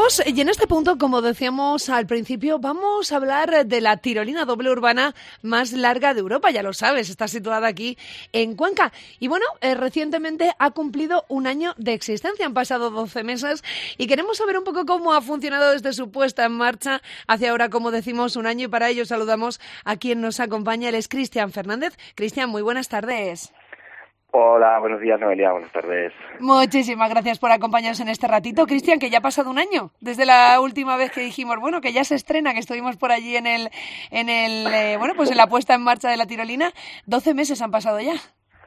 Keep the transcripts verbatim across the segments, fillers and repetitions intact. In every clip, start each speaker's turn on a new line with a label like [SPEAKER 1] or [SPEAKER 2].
[SPEAKER 1] Continuamos y en este punto, como decíamos al principio, vamos a hablar de la tirolina doble urbana más larga de Europa. Ya lo sabes, está situada aquí en Cuenca. Y bueno, eh, recientemente ha cumplido un año de existencia. Han pasado doce meses y queremos saber un poco cómo ha funcionado desde su puesta en marcha hacia ahora, como decimos, un año. Y para ello saludamos a quien nos acompaña. Él es Cristian Fernández. Cristian, muy buenas tardes.
[SPEAKER 2] Hola, buenos días, Noelia, buenas tardes.
[SPEAKER 1] Muchísimas gracias por acompañarnos en este ratito. Cristian, que ya ha pasado un año desde la última vez que dijimos, bueno, que ya se estrena, que estuvimos por allí en el, en el, eh, bueno, pues en la puesta en marcha de la tirolina. Doce meses han pasado ya.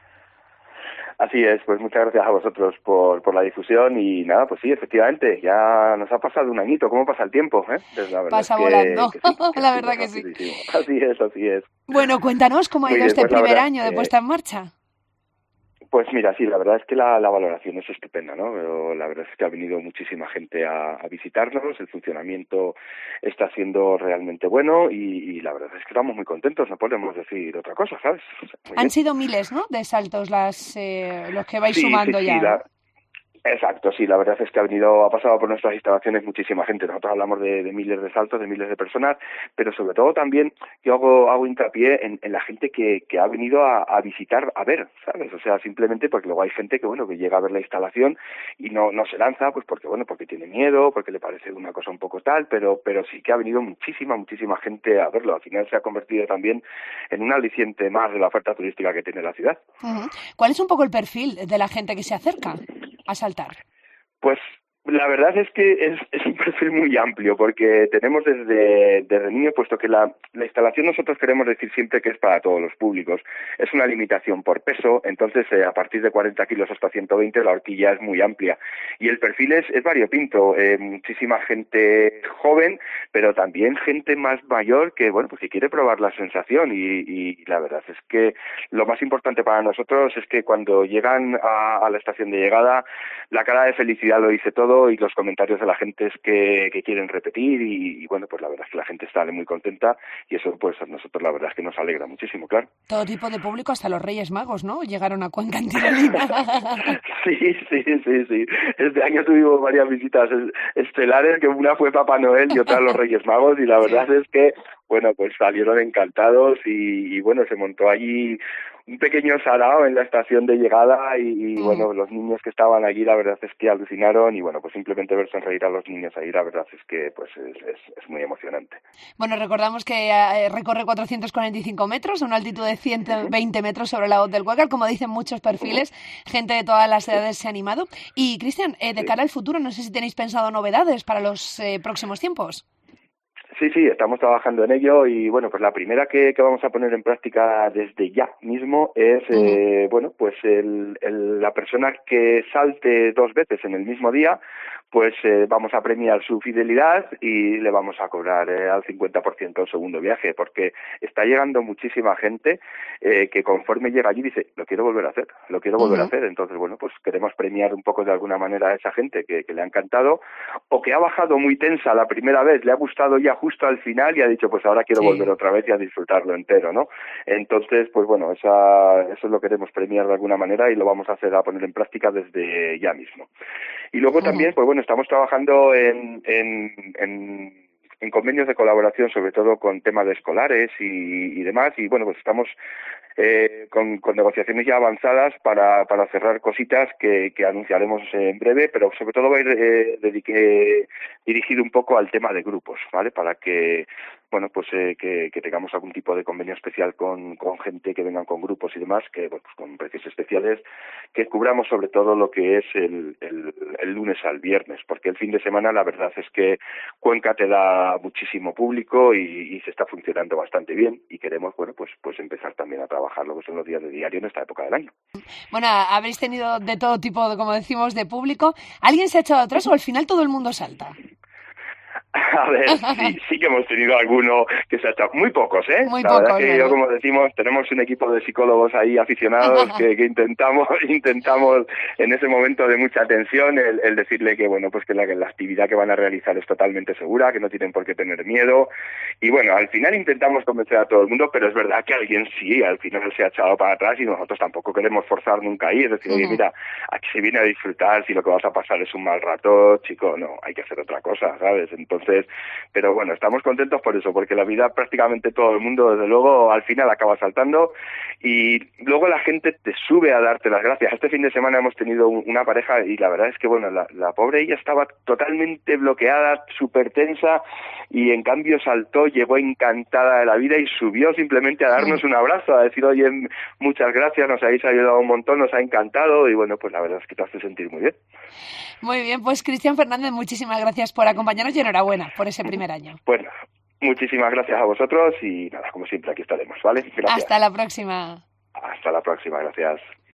[SPEAKER 2] Así es, pues muchas gracias a vosotros por, por la difusión y nada, pues sí, efectivamente, ya nos ha pasado un añito. ¿Cómo pasa el tiempo? ¿Eh? Pues la verdad
[SPEAKER 1] pasa
[SPEAKER 2] es que,
[SPEAKER 1] volando,
[SPEAKER 2] que sí, que
[SPEAKER 1] la
[SPEAKER 2] sí,
[SPEAKER 1] verdad que sí.
[SPEAKER 2] Así es, así es.
[SPEAKER 1] Bueno, cuéntanos cómo ha ido
[SPEAKER 2] Muy bien,
[SPEAKER 1] este
[SPEAKER 2] pues
[SPEAKER 1] primer
[SPEAKER 2] verdad,
[SPEAKER 1] año de
[SPEAKER 2] eh,
[SPEAKER 1] puesta en marcha.
[SPEAKER 2] Pues mira, sí, la verdad es que la, la valoración es estupenda, ¿no? Pero la verdad es que ha venido muchísima gente a, a visitarnos, el funcionamiento está siendo realmente bueno y, y la verdad es que estamos muy contentos, no podemos decir otra cosa, ¿sabes? O sea, muy
[SPEAKER 1] Han
[SPEAKER 2] bien.
[SPEAKER 1] sido miles, ¿no?, de saltos las eh, los que vais
[SPEAKER 2] Sí, sí,
[SPEAKER 1] sumando
[SPEAKER 2] sí,
[SPEAKER 1] ya, ¿no?
[SPEAKER 2] la, Exacto, sí, la verdad es que ha venido, ha pasado por nuestras instalaciones muchísima gente. Nosotros hablamos de, de miles de saltos, de miles de personas, pero sobre todo también yo hago, hago hincapié en, en la gente que, que ha venido a, a visitar, a ver, ¿sabes? O sea, simplemente porque luego hay gente que, bueno, que llega a ver la instalación y no, no se lanza, pues porque, bueno, porque tiene miedo, porque le parece una cosa un poco tal, pero, pero sí que ha venido muchísima, muchísima gente a verlo. Al final se ha convertido también en un aliciente más de la oferta turística que tiene la ciudad.
[SPEAKER 1] Uh-huh. ¿Cuál es un poco el perfil de la gente que se acerca a saltar?
[SPEAKER 2] Pues la verdad es que es, es un perfil muy amplio porque tenemos desde, desde niños, puesto que la, la instalación nosotros queremos decir siempre que es para todos los públicos. Es una limitación por peso, entonces eh, a partir de cuarenta kilos hasta ciento veinte la horquilla es muy amplia. Y el perfil es, es variopinto, eh, muchísima gente joven, pero también gente más mayor que, bueno, pues que quiere probar la sensación y, y la verdad es que lo más importante para nosotros es que cuando llegan a, a la estación de llegada, la cara de felicidad lo dice todo y los comentarios de la gente es que, que quieren repetir y, y bueno, pues la verdad es que la gente sale muy contenta y eso pues a nosotros la verdad es que nos alegra muchísimo, claro.
[SPEAKER 1] Todo tipo de público, hasta los Reyes Magos, ¿no?, llegaron a Cuenca en tirolina.
[SPEAKER 2] Sí, sí, sí, sí. Este año tuvimos varias visitas estelares, que una fue Papá Noel y otra los Reyes Magos y la verdad sí. es que, bueno, pues salieron encantados y, y bueno, se montó allí un pequeño sarao en la estación de llegada y, y mm. bueno, los niños que estaban allí la verdad es que alucinaron y bueno, pues simplemente ver sonreír a los niños ahí la verdad es que pues es, es, es muy emocionante.
[SPEAKER 1] Bueno, recordamos que eh, recorre cuatrocientos cuarenta y cinco metros, a una altitud de ciento veinte metros sobre la hoz del Cuécar, como dicen muchos perfiles, uh-huh. gente de todas las edades se ha animado. Y Cristian, eh, de sí. cara al futuro, no sé si tenéis pensado novedades para los eh, próximos tiempos.
[SPEAKER 2] Sí, sí, estamos trabajando en ello y bueno, pues la primera que, que vamos a poner en práctica desde ya mismo es, uh-huh. eh, bueno, pues el, el, la persona que salte dos veces en el mismo día, pues eh, vamos a premiar su fidelidad y le vamos a cobrar eh, al cincuenta por ciento el segundo viaje, porque está llegando muchísima gente eh, que conforme llega allí dice, lo quiero volver a hacer, lo quiero volver uh-huh. a hacer, entonces bueno, pues queremos premiar un poco de alguna manera a esa gente que, que le ha encantado o que ha bajado muy tensa la primera vez, le ha gustado ya justo al final y ha dicho, pues ahora quiero sí. volver otra vez y a disfrutarlo entero, ¿no? Entonces, pues bueno, esa, eso lo queremos premiar de alguna manera y lo vamos a hacer a poner en práctica desde ya mismo. Y luego uh-huh. también, pues bueno, estamos trabajando en, en, en, en convenios de colaboración, sobre todo con temas de escolares y, y demás, y bueno, pues estamos eh, con, con negociaciones ya avanzadas para, para cerrar cositas que, que anunciaremos en breve, pero sobre todo va a ir eh, dedique, dirigido un poco al tema de grupos, ¿vale? Para que bueno, pues eh, que, que tengamos algún tipo de convenio especial con, con gente que vengan con grupos y demás, que bueno, pues con precios especiales, que cubramos sobre todo lo que es el, el, el lunes al viernes, porque el fin de semana la verdad es que Cuenca te da muchísimo público y, y se está funcionando bastante bien y queremos, bueno, pues pues empezar también a trabajar lo que son los días de diario en esta época del año.
[SPEAKER 1] Bueno, habréis tenido de todo tipo, como decimos, de público. ¿Alguien se ha echado atrás o al final todo el mundo salta?
[SPEAKER 2] A ver, sí, sí que hemos tenido alguno que se ha echado, muy pocos, ¿eh?
[SPEAKER 1] Muy
[SPEAKER 2] la
[SPEAKER 1] pocos,
[SPEAKER 2] verdad que
[SPEAKER 1] ¿verdad?
[SPEAKER 2] yo, como decimos, tenemos un equipo de psicólogos ahí aficionados que, que intentamos, intentamos en ese momento de mucha tensión el, el decirle que, bueno, pues que la, que la actividad que van a realizar es totalmente segura, que no tienen por qué tener miedo. Y bueno, al final intentamos convencer a todo el mundo, pero es verdad que alguien sí, al final se ha echado para atrás y nosotros tampoco queremos forzar nunca ahí. Es decir, oye,
[SPEAKER 1] Ujú.
[SPEAKER 2] mira, aquí se viene a disfrutar, si lo que vas a pasar es un mal rato, chico, no, hay que hacer otra cosa, ¿sabes? Entonces, pero bueno, estamos contentos por eso, porque la vida prácticamente todo el mundo, desde luego, al final acaba saltando y luego la gente te sube a darte las gracias. Este fin de semana hemos tenido un- una pareja y la verdad es que, bueno, la, la pobre ella estaba totalmente bloqueada, súper tensa y en cambio saltó, llegó encantada de la vida y subió simplemente a darnos un abrazo, a decir, oye, muchas gracias, nos habéis ayudado un montón, nos ha encantado y bueno, pues la verdad es que te hace sentir muy bien.
[SPEAKER 1] Muy bien, pues Cristian Fernández, muchísimas gracias por acompañarnos y enhorabuena por ese primer año.
[SPEAKER 2] Bueno, muchísimas gracias a vosotros y nada, como siempre aquí estaremos, ¿vale? Gracias.
[SPEAKER 1] Hasta la próxima.
[SPEAKER 2] Hasta la próxima, gracias.